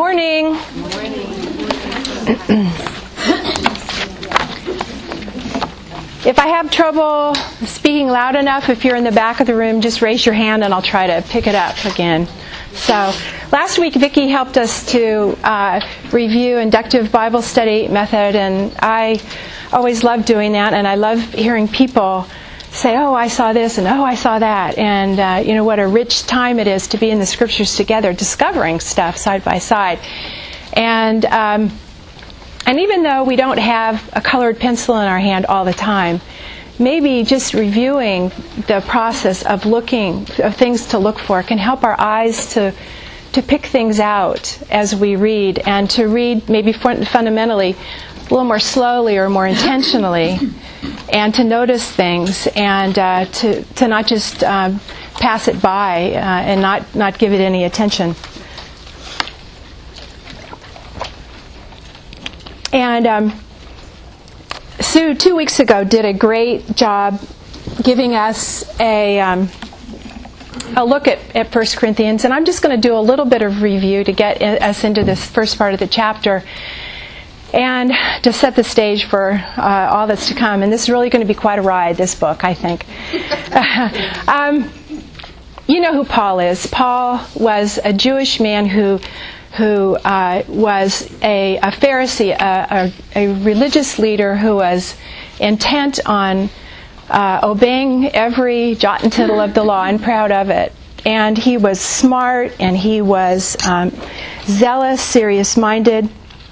morning. If I have trouble speaking loud enough, if you're in the back of the room, just raise your hand and I'll try to pick it up again. So, last week Vicki helped us to review inductive Bible study method, and I always love doing that, and I love hearing people say, oh, I saw this, and oh, I saw that, and what a rich time it is to be in the Scriptures together, discovering stuff side by side. And even though we don't have a colored pencil in our hand all the time, maybe just reviewing the process of looking, of things to look for, can help our eyes to pick things out as we read, and to read maybe fundamentally a little more slowly or more intentionally, and to notice things, and to not just pass it by and not give it any attention. And Sue, 2 weeks ago, did a great job giving us a look at 1 Corinthians, and I'm just going to do a little bit of review to get us into this first part of the chapter, and to set the stage for all that's to come. And this is really going to be quite a ride, this book, I think. You know who Paul is. Paul was a Jewish man who was a Pharisee, a religious leader who was intent on obeying every jot and tittle of the law and proud of it. And he was smart, and he was zealous, serious-minded.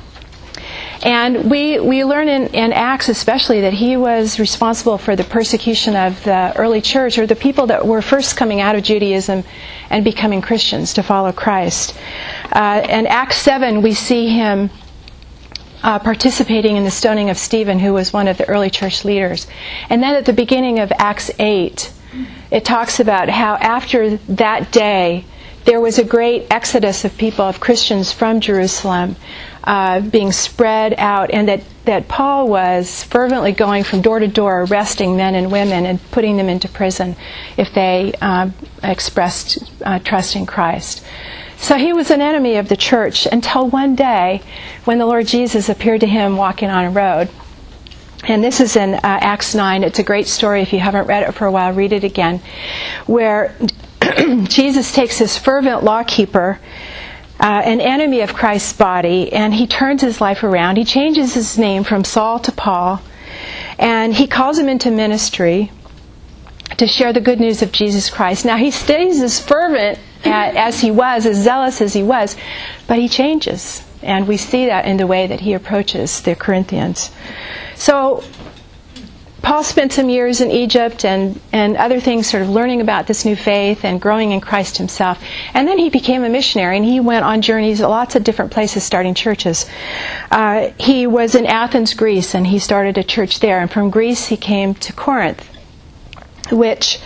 And we learn in Acts especially that he was responsible for the persecution of the early church, or the people that were first coming out of Judaism and becoming Christians to follow Christ. In Acts 7, we see him participating in the stoning of Stephen, who was one of the early church leaders. And then at the beginning of Acts 8, it talks about how after that day, there was a great exodus of people, of Christians from Jerusalem, being spread out, and that Paul was fervently going from door to door, arresting men and women and putting them into prison if they expressed trust in Christ. So he was an enemy of the church until one day when the Lord Jesus appeared to him walking on a road. And this is in Acts 9. It's a great story. If you haven't read it for a while, read it again, where Jesus takes his fervent lawkeeper, an enemy of Christ's body, and he turns his life around. He changes his name from Saul to Paul, and he calls him into ministry to share the good news of Jesus Christ. Now, he stays as fervent as he was, as zealous as he was, but he changes, and we see that in the way that he approaches the Corinthians. So Paul spent some years in Egypt and other things, sort of learning about this new faith and growing in Christ himself. And then he became a missionary, and he went on journeys to lots of different places starting churches. He was in Athens, Greece, and he started a church there. And from Greece he came to Corinth, which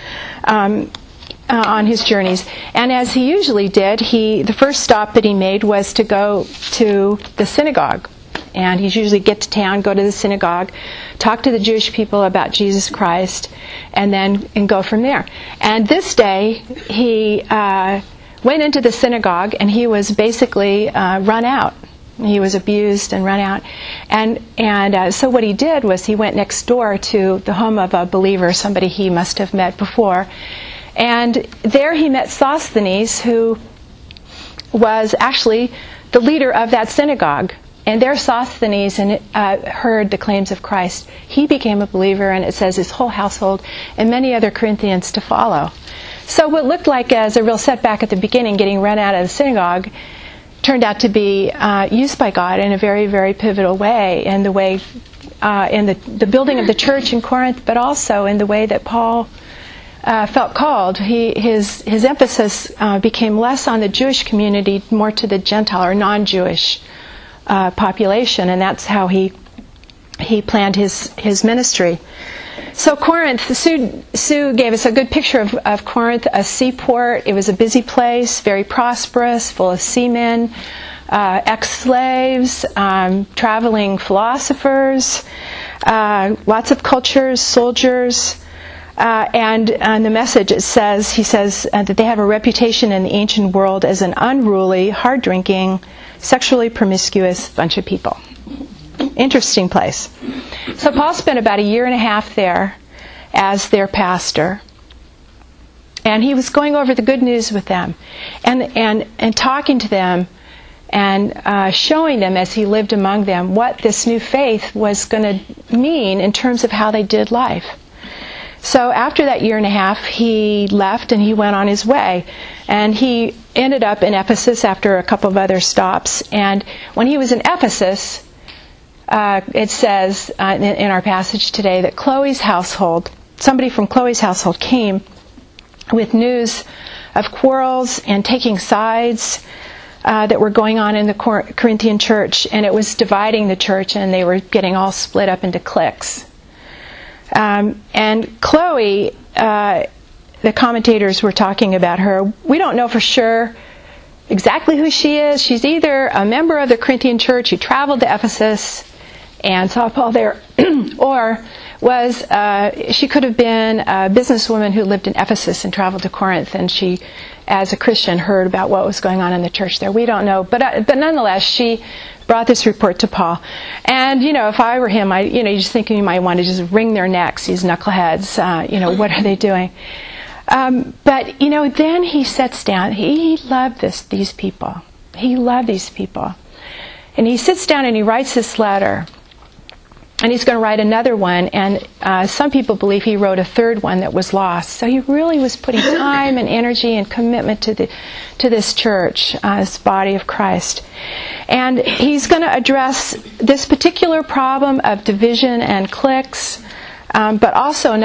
on his journeys. And as he usually did, the first stop that he made was to go to the synagogue. And he'd usually get to town, go to the synagogue, talk to the Jewish people about Jesus Christ, and go from there. And this day, he went into the synagogue, and he was basically run out. He was abused and run out. And so what he did was he went next door to the home of a believer, somebody he must have met before. And there he met Sosthenes, who was actually the leader of that synagogue. And there Sosthenes heard the claims of Christ. He became a believer, and it says his whole household and many other Corinthians to follow. So what looked like as a real setback at the beginning, getting run out of the synagogue, turned out to be used by God in a very, very pivotal way, in the way in the building of the church in Corinth, but also in the way that Paul felt called. His emphasis became less on the Jewish community, more to the Gentile or non-Jewish population, and that's how he planned his ministry. So Corinth, Sue gave us a good picture of Corinth, a seaport. It was a busy place, very prosperous, full of seamen, ex-slaves, traveling philosophers, lots of cultures, soldiers. And on the message he says that they have a reputation in the ancient world as an unruly, hard-drinking, sexually promiscuous bunch of people. Interesting place. So Paul spent about a year and a half there as their pastor. And he was going over the good news with them and talking to them and showing them as he lived among them what this new faith was going to mean in terms of how they did life. So after that year and a half, he left and he went on his way. And he ended up in Ephesus after a couple of other stops. And when he was in Ephesus, it says in our passage today that Chloe's household, somebody from Chloe's household came with news of quarrels and taking sides that were going on in the Corinthian church, and it was dividing the church, and they were getting all split up into cliques. And Chloe, the commentators were talking about her. We don't know for sure exactly who she is. She's either a member of the Corinthian church who traveled to Ephesus and saw Paul there, or she could have been a businesswoman who lived in Ephesus and traveled to Corinth, and she, as a Christian, heard about what was going on in the church there. We don't know, but nonetheless, she brought this report to Paul. And if I were him, you just think you might want to just wring their necks, these knuckleheads. What are they doing? But then he sits down. He loved these people. He loved these people, and he sits down and he writes this letter. And he's going to write another one, and some people believe he wrote a third one that was lost. So he really was putting time and energy and commitment to this church, this body of Christ. And he's going to address this particular problem of division and cliques, but also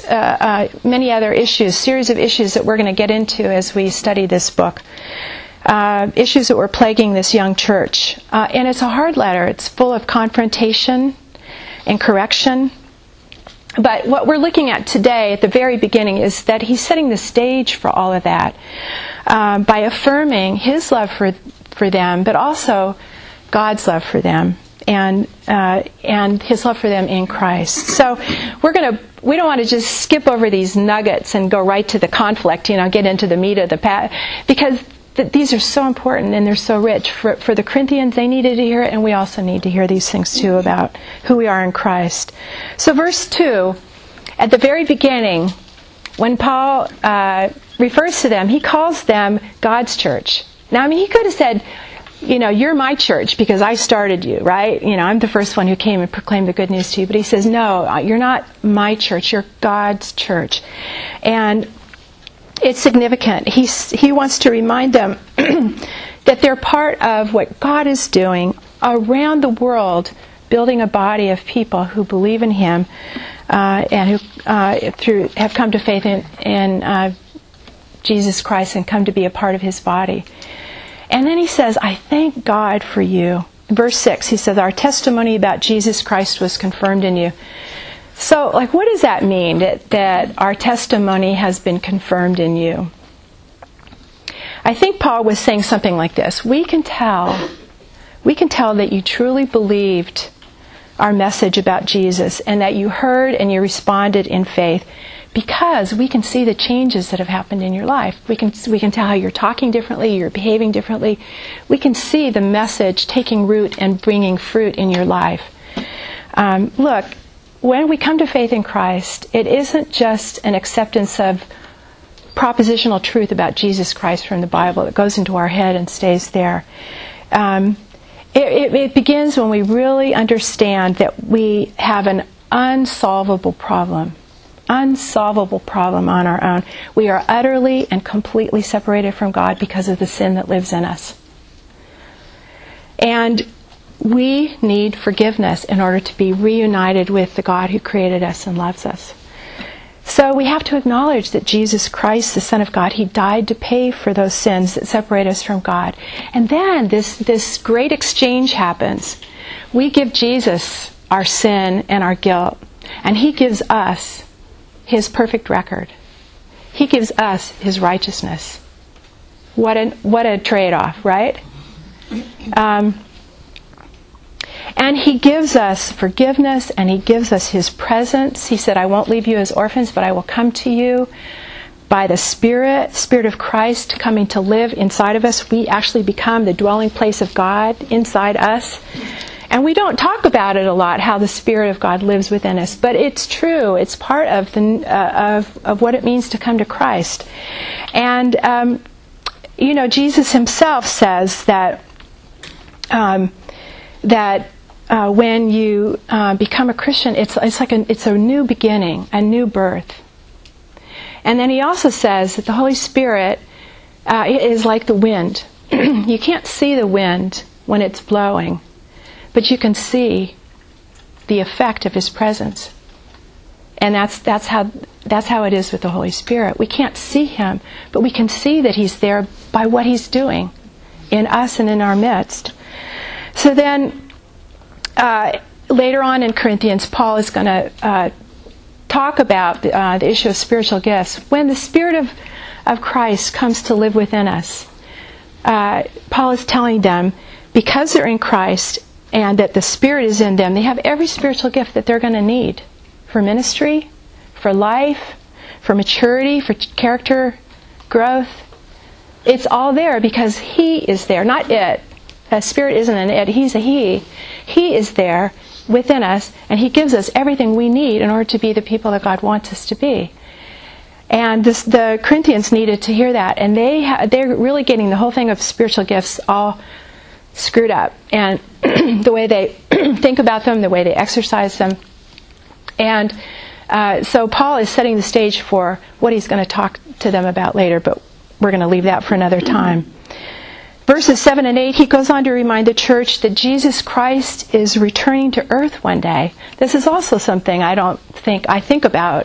many other issues, series of issues that we're going to get into as we study this book. Issues that were plaguing this young church. And it's a hard letter. It's full of confrontation and correction. But what we're looking at today at the very beginning is that he's setting the stage for all of that by affirming his love for them, but also God's love for them and his love for them in Christ. So we don't want to just skip over these nuggets and go right to the conflict, get into the meat of the because these are so important and they're so rich. For the Corinthians, they needed to hear it, and we also need to hear these things too about who we are in Christ. So verse 2, at the very beginning, when Paul refers to them, he calls them God's church. Now, he could have said, you're my church because I started you, right? I'm the first one who came and proclaimed the good news to you. But he says, no, you're not my church, you're God's church. And it's significant. He wants to remind them that they're part of what God is doing around the world, building a body of people who believe in Him and who have come to faith in Jesus Christ and come to be a part of His body. And then he says, I thank God for you. In verse 6, he says, our testimony about Jesus Christ was confirmed in you. So, what does that mean, that our testimony has been confirmed in you? I think Paul was saying something like this. We can tell that you truly believed our message about Jesus and that you heard and you responded in faith because we can see the changes that have happened in your life. We can tell how you're talking differently, you're behaving differently. We can see the message taking root and bringing fruit in your life. Look, when we come to faith in Christ, it isn't just an acceptance of propositional truth about Jesus Christ from the Bible that goes into our head and stays there. It begins when we really understand that we have an unsolvable problem on our own. We are utterly and completely separated from God because of the sin that lives in us. And we need forgiveness in order to be reunited with the God who created us and loves us. So we have to acknowledge that Jesus Christ, the Son of God, He died to pay for those sins that separate us from God. And then this great exchange happens. We give Jesus our sin and our guilt, and He gives us His perfect record. He gives us His righteousness. What a trade-off, right? And He gives us forgiveness, and He gives us His presence. He said, I won't leave you as orphans, but I will come to you. by the Spirit of Christ coming to live inside of us, we actually become the dwelling place of God inside us. And we don't talk about it a lot, how the Spirit of God lives within us, but it's true. It's part of of what it means to come to Christ. And Jesus himself says that when you become a Christian, it's a new beginning, a new birth. And then he also says that the Holy Spirit is like the wind. You can't see the wind when it's blowing, but you can see the effect of his presence. And that's how it is with the Holy Spirit. We can't see him, but we can see that he's there by what he's doing in us and in our midst. So then, later on in Corinthians, Paul is going to talk about the issue of spiritual gifts. When the Spirit of Christ comes to live within us, Paul is telling them, because they're in Christ and that the Spirit is in them, they have every spiritual gift that they're going to need for ministry, for life, for maturity, for character growth. It's all there because he is there, not it. A Spirit isn't an it, he's a he. He is there within us, and he gives us everything we need in order to be the people that God wants us to be. And the Corinthians needed to hear that, and they're really getting the whole thing of spiritual gifts all screwed up, and the way they think about them, the way they exercise them. And so Paul is setting the stage for what he's going to talk to them about later, but we're going to leave that for another time. Verses 7 and 8, he goes on to remind the church that Jesus Christ is returning to earth one day. This is also something I think about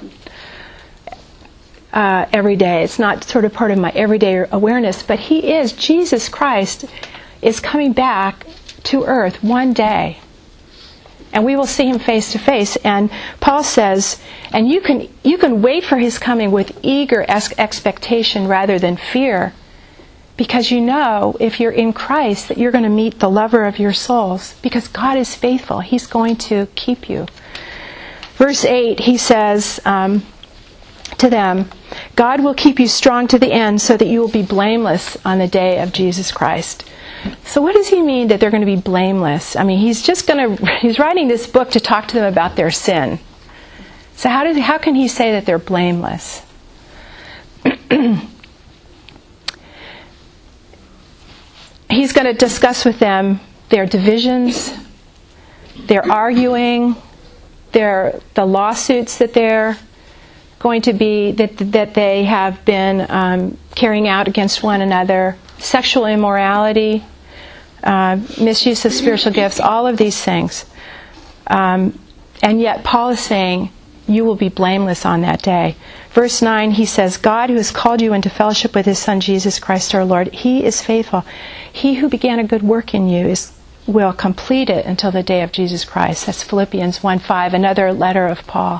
every day. It's not sort of part of my everyday awareness, but Jesus Christ is coming back to earth one day. And we will see him face to face. And Paul says, and you can wait for his coming with eager expectation rather than fear, because you know, if you're in Christ, that you're going to meet the lover of your souls, because God is faithful. He's going to keep you. Verse 8, he says to them, God will keep you strong to the end so that you will be blameless on the day of Jesus Christ. So what does he mean that they're going to be blameless? I mean, he's writing this book to talk to them about their sin. So how can he say that they're blameless? He's going to discuss with them their divisions, their arguing, the lawsuits that they're going to be, that they have been carrying out against one another, sexual immorality, misuse of spiritual gifts, all of these things. And yet Paul is saying, you will be blameless on that day. Verse 9, he says, God who has called you into fellowship with his Son, Jesus Christ our Lord, he is faithful. He who began a good work in you will complete it until the day of Jesus Christ. That's Philippians 1:5, another letter of Paul.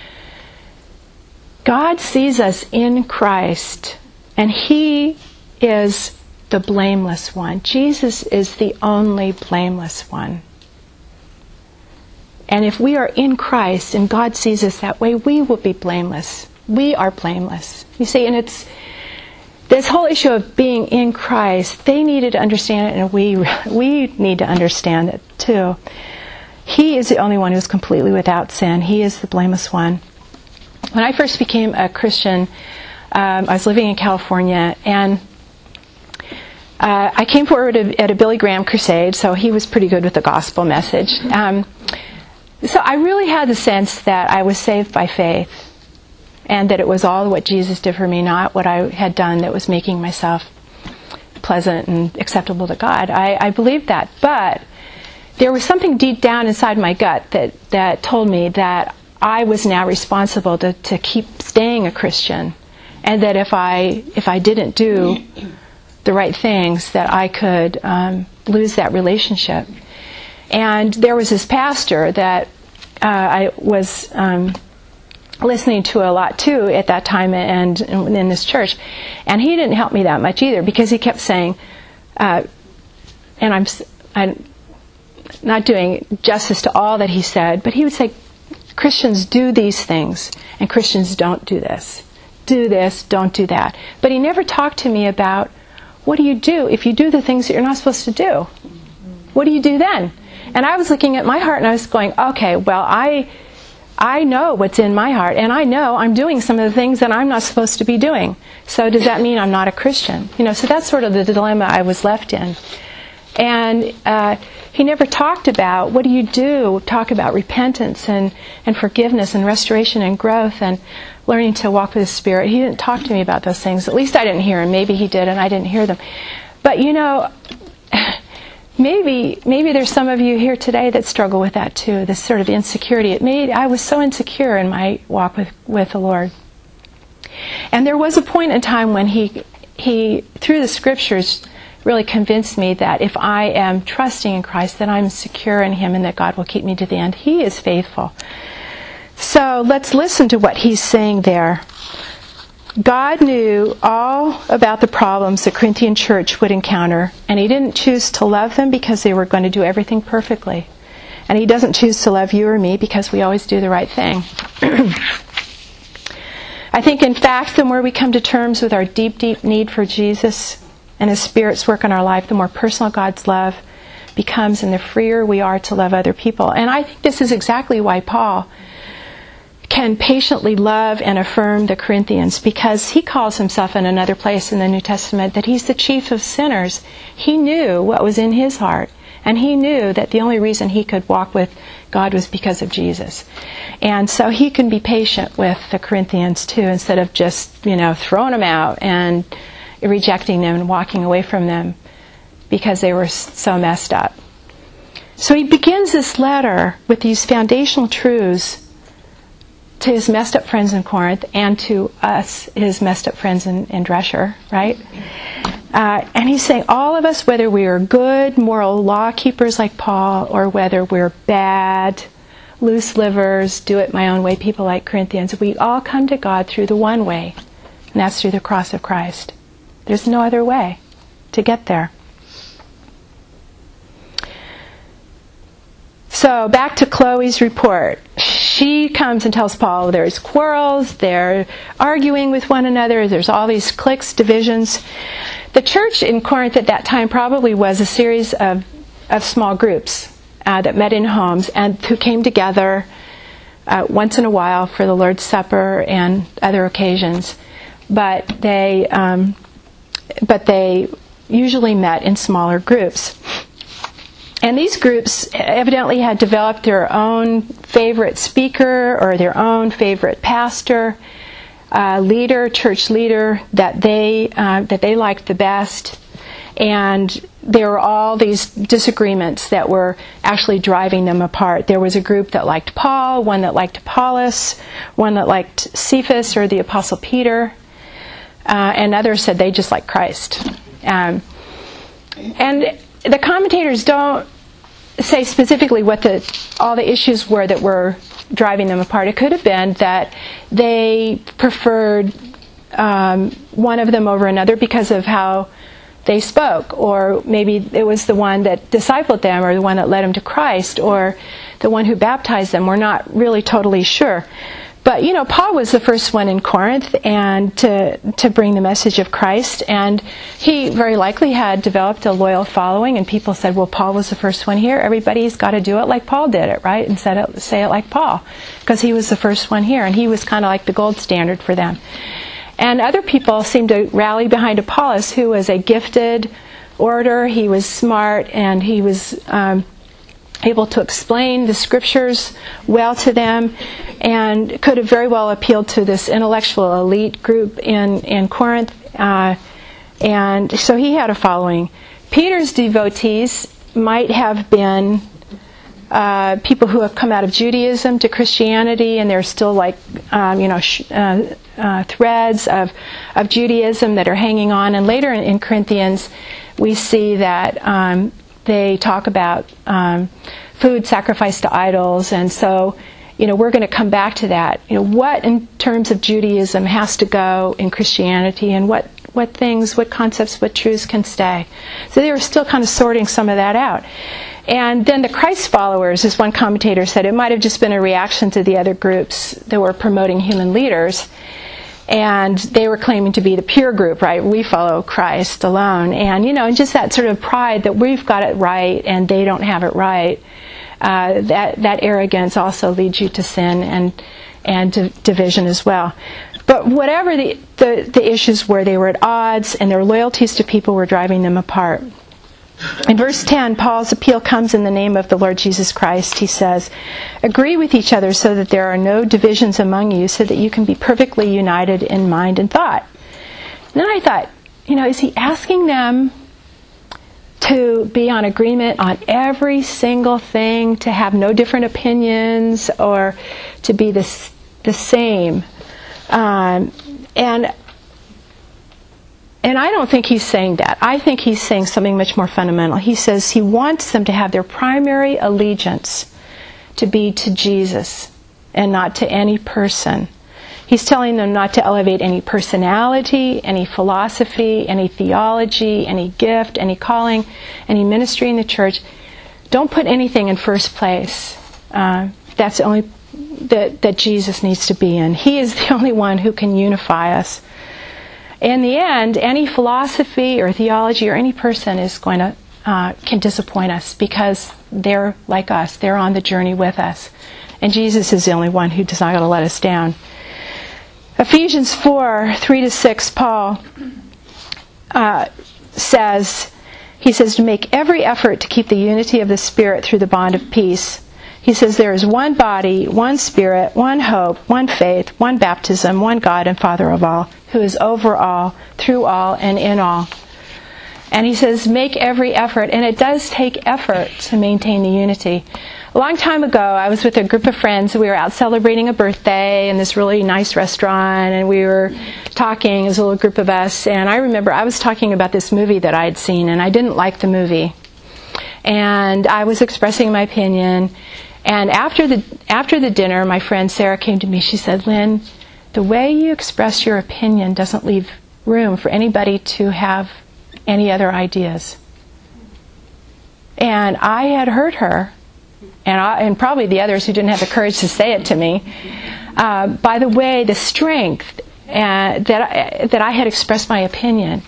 God sees us in Christ, and he is the blameless one. Jesus is the only blameless one. And if we are in Christ and God sees us that way, we will be blameless. We are blameless. You see, and it's this whole issue of being in Christ, they needed to understand it, and we need to understand it too. He is the only one who is completely without sin. He is the blameless one. When I first became a Christian, I was living in California, and I came forward at a Billy Graham crusade, so he was pretty good with the gospel message. So I really had the sense that I was saved by faith, and that it was all what Jesus did for me, not what I had done that was making myself pleasant and acceptable to God. I believed that, but there was something deep down inside my gut that told me that I was now responsible to keep staying a Christian, and that if I didn't do the right things, that I could lose that relationship. And there was this pastor that I was listening to a lot too at that time, and in this church, and he didn't help me that much either, because he kept saying, and I'm not doing justice to all that he said, but he would say, Christians do these things, and Christians don't do this. do this, don't do that. But he never talked to me about, what do you do if you do the things that you're not supposed to do? What do you do then? And I was looking at my heart and I was going, okay, well, I know what's in my heart, and I know I'm doing some of the things that I'm not supposed to be doing. So does that mean I'm not a Christian? So that's sort of the dilemma I was left in. And he never talked about, what do you do? Talk about repentance and forgiveness and restoration and growth and learning to walk with the Spirit. He didn't talk to me about those things. At least I didn't hear him. Maybe he did and I didn't hear them. But maybe there's some of you here today that struggle with that too, this sort of insecurity. I was so insecure in my walk with the Lord. And there was a point in time when he through the Scriptures, really convinced me that if I am trusting in Christ, that I'm secure in Him and that God will keep me to the end. He is faithful. So let's listen to what he's saying there. God knew all about the problems the Corinthian church would encounter, and He didn't choose to love them because they were going to do everything perfectly. And He doesn't choose to love you or me because we always do the right thing. I think, in fact, the more we come to terms with our deep, deep need for Jesus and His Spirit's work in our life, the more personal God's love becomes and the freer we are to love other people. And I think this is exactly why Paul can patiently love and affirm the Corinthians, because he calls himself in another place in the New Testament that he's the chief of sinners. He knew what was in his heart, and he knew that the only reason he could walk with God was because of Jesus. And so he can be patient with the Corinthians too, instead of just, throwing them out and rejecting them and walking away from them because they were so messed up. So he begins this letter with these foundational truths to his messed up friends in Corinth and to us, his messed up friends in Dresher, right? And he's saying all of us, whether we are good, moral law keepers like Paul, or whether we're bad, loose livers, do-it-my-own-way people like Corinthians, we all come to God through the one way, and that's through the cross of Christ. There's no other way to get there. So back to Chloe's report. She comes and tells Paul there's quarrels, they're arguing with one another, there's all these cliques, divisions. The church in Corinth at that time probably was a series of small groups that met in homes and who came together once in a while for the Lord's Supper and other occasions. But they usually met in smaller groups. And these groups evidently had developed their own favorite speaker or their own favorite pastor, church leader that they liked the best. And there were all these disagreements that were actually driving them apart. There was a group that liked Paul, one that liked Apollos, one that liked Cephas or the Apostle Peter, and others said they just liked Christ. And the commentators don't say specifically what all the issues were that were driving them apart. It could have been that they preferred one of them over another because of how they spoke, or maybe it was the one that discipled them, or the one that led them to Christ, or the one who baptized them. We're not really totally sure. But, Paul was the first one in Corinth and to bring the message of Christ. And he very likely had developed a loyal following. And people said, well, Paul was the first one here. Everybody's got to do it like Paul did it, right? And say it like Paul. Because he was the first one here. And he was kind of like the gold standard for them. And other people seemed to rally behind Apollos, who was a gifted orator. He was smart, and he was able to explain the Scriptures well to them, and could have very well appealed to this intellectual elite group in Corinth. And so he had a following. Peter's devotees might have been people who have come out of Judaism to Christianity, and there's still threads of Judaism that are hanging on. And later in Corinthians, we see that they talk about food sacrificed to idols, and so we're going to come back to that. What in terms of Judaism has to go in Christianity, and what things, what concepts, what truths can stay. So they were still kind of sorting some of that out. And then the Christ followers, as one commentator said, it might have just been a reaction to the other groups that were promoting human leaders. And they were claiming to be the pure group, right? We follow Christ alone. And, and just that sort of pride that we've got it right and they don't have it right, that arrogance also leads you to sin and to division as well. But whatever the issues were, they were at odds, and their loyalties to people were driving them apart. In verse 10, Paul's appeal comes in the name of the Lord Jesus Christ. He says, agree with each other so that there are no divisions among you, so that you can be perfectly united in mind and thought. And then I thought, is he asking them to be on agreement on every single thing, to have no different opinions, or to be the same? And I don't think he's saying that. I think he's saying something much more fundamental. He says he wants them to have their primary allegiance to be to Jesus and not to any person. He's telling them not to elevate any personality, any philosophy, any theology, any gift, any calling, any ministry in the church. Don't put anything in first place. That's the only that Jesus needs to be in. He is the only one who can unify us. In the end, any philosophy or theology or any person is going to can disappoint us, because they're like us. They're on the journey with us. And Jesus is the only one who does not going to let us down. Ephesians 4:3-6, Paul says to make every effort to keep the unity of the Spirit through the bond of peace. He says there is one body, one Spirit, one hope, one faith, one baptism, one God and Father of all, who is over all, through all, and in all. And he says make every effort, and it does take effort to maintain the unity. A long time ago, I was with a group of friends. We were out celebrating a birthday in this really nice restaurant, and we were talking as a little group of us. And I remember I was talking about this movie that I had seen, and I didn't like the movie. And I was expressing my opinion. And after the dinner, my friend Sarah came to me. She said, Lynn, the way you express your opinion doesn't leave room for anybody to have any other ideas. And I had heard her, and probably the others who didn't have the courage to say it to me, by the way, the strength that I had expressed my opinion.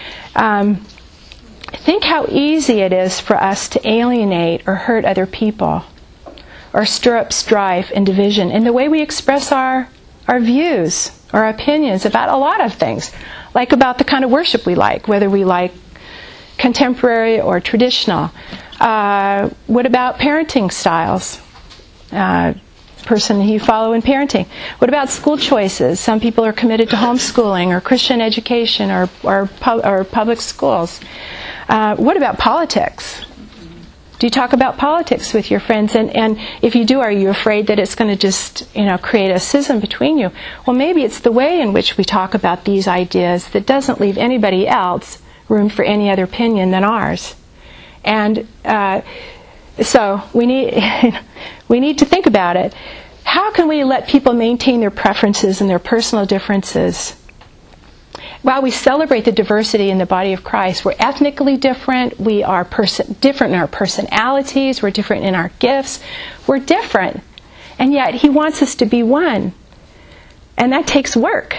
Think how easy it is for us to alienate or hurt other people, or stir up strife and division in the way we express our views, our opinions about a lot of things, like about the kind of worship we like, whether we like contemporary or traditional. What about parenting styles? Person you follow in parenting. What about school choices? Some people are committed to homeschooling or Christian education or public schools. What about politics? Do you talk about politics with your friends? And if you do, are you afraid that it's going to just, create a schism between you? Well, maybe it's the way in which we talk about these ideas that doesn't leave anybody else room for any other opinion than ours. And so we need to think about it. How can we let people maintain their preferences and their personal differences? While we celebrate the diversity in the body of Christ, we're ethnically different, we are different in our personalities, we're different in our gifts, we're different. And yet He wants us to be one. And that takes work.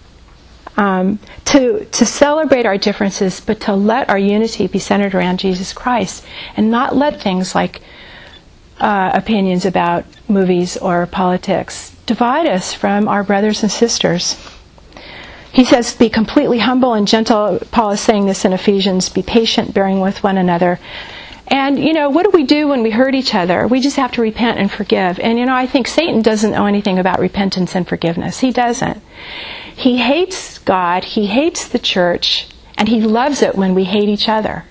To celebrate our differences, but to let our unity be centered around Jesus Christ, and not let things like opinions about movies or politics divide us from our brothers and sisters. He says, be completely humble and gentle. Paul is saying this in Ephesians. Be patient, bearing with one another. And, what do we do when we hurt each other? We just have to repent and forgive. And, I think Satan doesn't know anything about repentance and forgiveness. He doesn't. He hates God, he hates the church, and he loves it when we hate each other.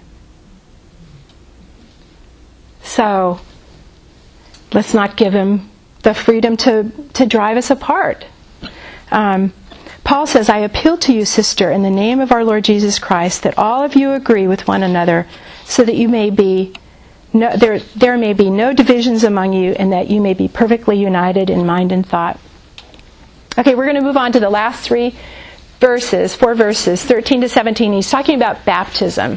So, let's not give him the freedom to drive us apart. Paul says, I appeal to you, sister, in the name of our Lord Jesus Christ, that all of you agree with one another, so that you may be there may be no divisions among you, and that you may be perfectly united in mind and thought. Okay, we're going to move on to the last four verses, 13-17. He's talking about baptism.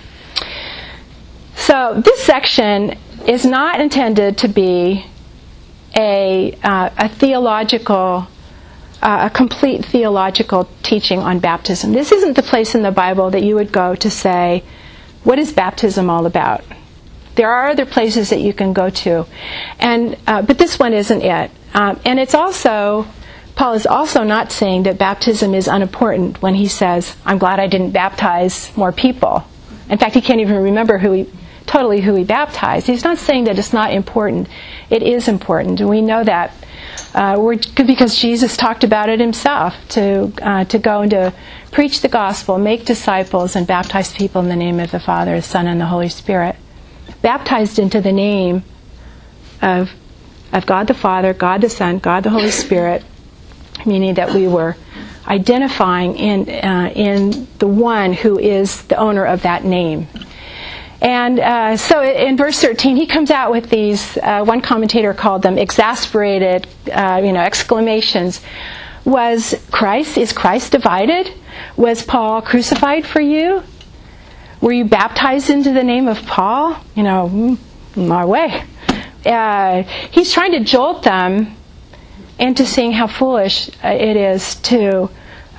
So this section is not intended to be a theological a complete theological teaching on baptism. This isn't the place in the Bible that you would go to say, what is baptism all about? There are other places that you can go to, but this one isn't it. And it's also, Paul is also not saying that baptism is unimportant when he says, I'm glad I didn't baptize more people. In fact, he can't even remember who he baptized. He's not saying that it's not important. It is important. We know that because Jesus talked about it himself, to go and to preach the gospel, make disciples, and baptize people in the name of the Father, the Son, and the Holy Spirit. Baptized into the name of God the Father, God the Son, God the Holy Spirit, meaning that we were identifying in the one who is the owner of that name. And so in verse 13, he comes out with these, one commentator called them exasperated, exclamations. Is Christ divided? Was Paul crucified for you? Were you baptized into the name of Paul? No way. He's trying to jolt them into seeing how foolish it is to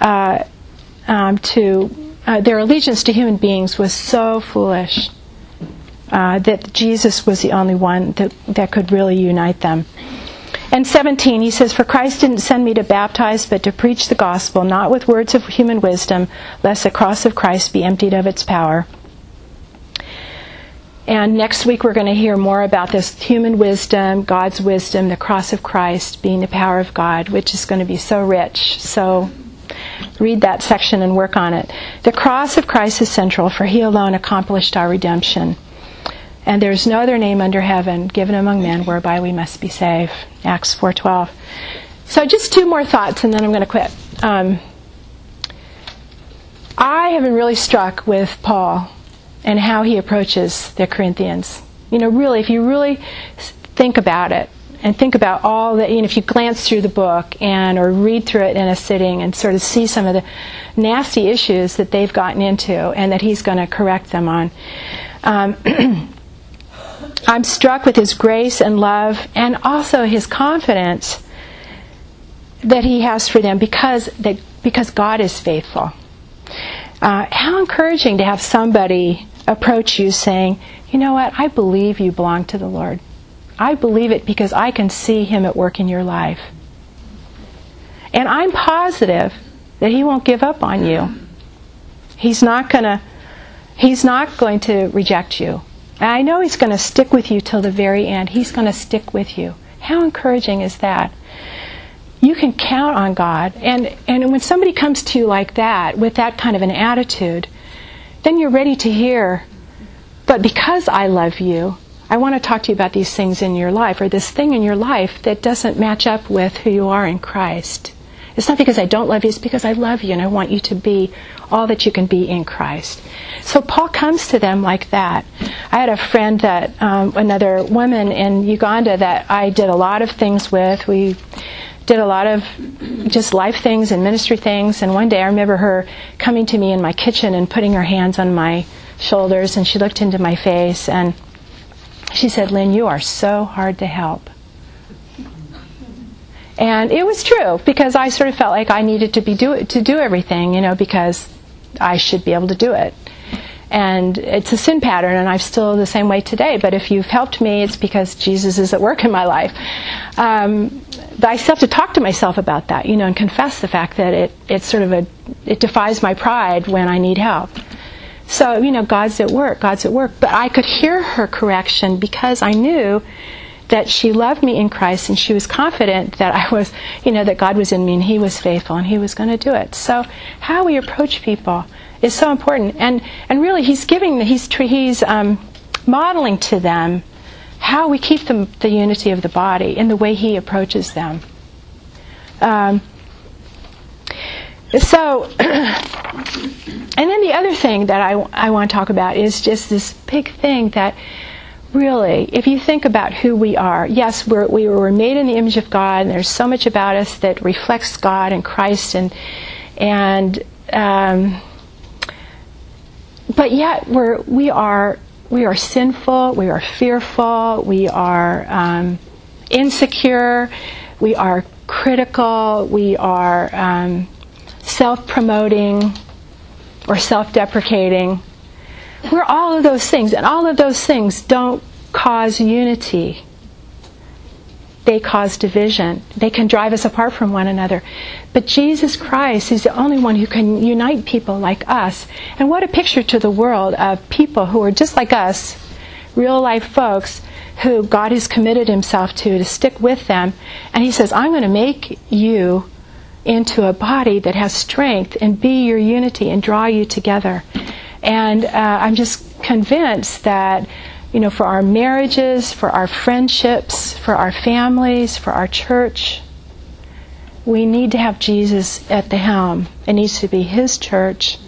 their allegiance to human beings was so foolish that Jesus was the only one that could really unite them. And 17, he says, For Christ didn't send me to baptize, but to preach the gospel, not with words of human wisdom, lest the cross of Christ be emptied of its power. And next week we're going to hear more about this human wisdom, God's wisdom, the cross of Christ being the power of God, which is going to be so rich. So read that section and work on it. The cross of Christ is central, for he alone accomplished our redemption. And there is no other name under heaven given among men whereby we must be saved. Acts 4:12. So just two more thoughts and then I'm going to quit. I have been really struck with Paul and how he approaches the Corinthians. Really, if you really think about it and think about all that, if you glance through the book or read through it in a sitting and sort of see some of the nasty issues that they've gotten into and that he's going to correct them on. I'm struck with his grace and love and also his confidence that he has for them because God is faithful. How encouraging to have somebody approach you saying, you know what, I believe you belong to the Lord. I believe it because I can see him at work in your life. And I'm positive that he won't give up on you. He's not going to reject you. And I know he's going to stick with you till the very end. He's going to stick with you. How encouraging is that? You can count on God. And when somebody comes to you like that, with that kind of an attitude, then you're ready to hear, but because I love you, I want to talk to you about these things in your life, or this thing in your life that doesn't match up with who you are in Christ. It's not because I don't love you, it's because I love you and I want you to be all that you can be in Christ. So Paul comes to them like that. I had a friend that, another woman in Uganda that I did a lot of things with. We did a lot of just life things and ministry things. And one day I remember her coming to me in my kitchen and putting her hands on my shoulders, and she looked into my face and she said, Lynn, you are so hard to help. And it was true, because I sort of felt like I needed to do everything, because I should be able to do it. And it's a sin pattern, and I'm still the same way today. But if you've helped me, it's because Jesus is at work in my life. But I still have to talk to myself about that, and confess the fact that it defies my pride when I need help. So, God's at work. But I could hear her correction because I knew that she loved me in Christ, and she was confident that I was, that God was in me and he was faithful and he was going to do it. So how we approach people is so important. And really he's modeling to them how we keep the unity of the body in the way he approaches them. And then the other thing that I want to talk about is just this big thing that really, if you think about who we are, yes, we were made in the image of God, and there's so much about us that reflects God and Christ, but yet we are sinful, we are fearful, we are insecure, we are critical, we are self-promoting or self-deprecating. We're all of those things, and all of those things don't cause unity. They cause division. They can drive us apart from one another. But Jesus Christ is the only one who can unite people like us. And what a picture to the world of people who are just like us, real-life folks, who God has committed himself to stick with them. And he says, I'm going to make you into a body that has strength and be your unity and draw you together. And I'm just convinced that, for our marriages, for our friendships, for our families, for our church, we need to have Jesus at the helm. It needs to be his church.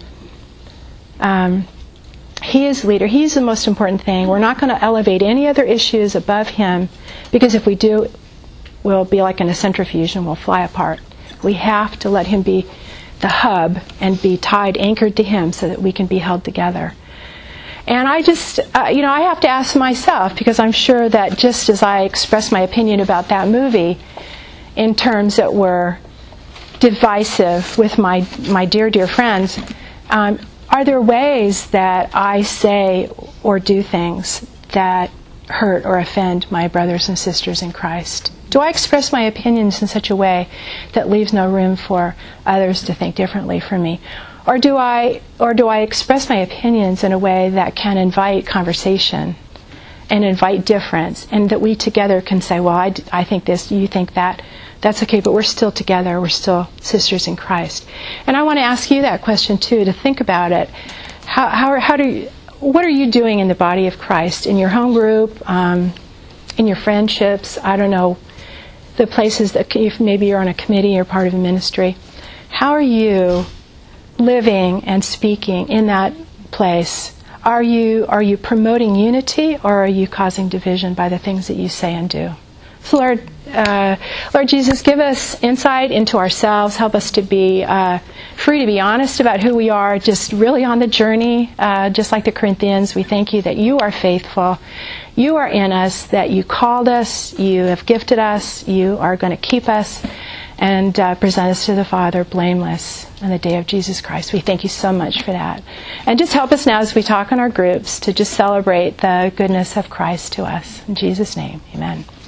He is leader. He's the most important thing. We're not going to elevate any other issues above him, because if we do, we'll be like in a centrifuge and we'll fly apart. We have to let him be the hub and be tied, anchored to him, so that we can be held together. And I just, I have to ask myself, because I'm sure that just as I expressed my opinion about that movie in terms that were divisive with my dear, dear friends, are there ways that I say or do things that hurt or offend my brothers and sisters in Christ? Do I express my opinions in such a way that leaves no room for others to think differently from me? Or do I express my opinions in a way that can invite conversation and invite difference, and that we together can say, well, I think this, you think that. That's okay, but we're still together. We're still sisters in Christ. And I want to ask you that question too, to think about it. What are you doing in the body of Christ, in your home group, in your friendships? I don't know, the places that if maybe you're on a committee or part of a ministry. How are you living and speaking in that place? Are you promoting unity, or are you causing division by the things that you say and do? So Lord Jesus, give us insight into ourselves. Help us to be free to be honest about who we are, just really on the journey, just like the Corinthians. We thank you that you are faithful. You are in us, that you called us, you have gifted us, you are going to keep us and present us to the Father blameless on the day of Jesus Christ. We thank you so much for that. And just help us now as we talk in our groups to just celebrate the goodness of Christ to us. In Jesus' name, amen.